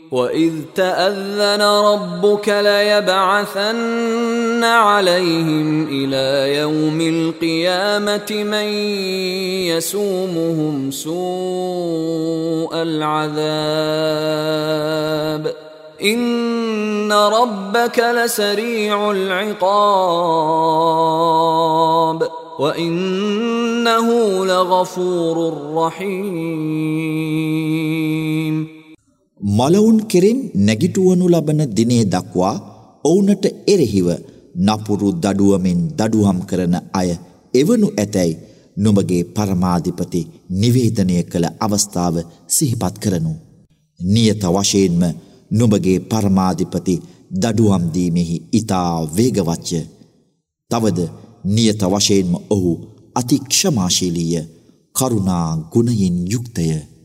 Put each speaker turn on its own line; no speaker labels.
وَإِذْ تَأَذَّنَ رَبُّكَ لَيَبْعَثَنَّ عَلَيْهِمْ إِلَى يَوْمِ الْقِيَامَةِ مَنْ يَسُومُهُمْ سُوءَ الْعَذَابِ إِنَّ رَبَّكَ لَسَرِيعُ الْعِقَابِ وَإِنَّهُ لَغَفُورٌ رَحِيمٌ.
මලවුන් කෙරෙන් නැගිටවනු ලබන දිනේ දක්වා ඔවුනට එරෙහිව නපුරු දඩුවමෙන් දඩුවම් කරන අය එවනු ඇතැයි නුඹගේ පරමාධිපති නිවේදනය කළ අවස්ථාව සිහිපත් කරනු. නියත වශයෙන්ම නුඹගේ පරමාධිපති දඩුවම් දීමෙහි ඊතා වේගවත්ය. තවද නියත වශයෙන්ම ඔහු අතික්ෂමාශීලීය, කරුණා ගුණයෙන් යුක්තය.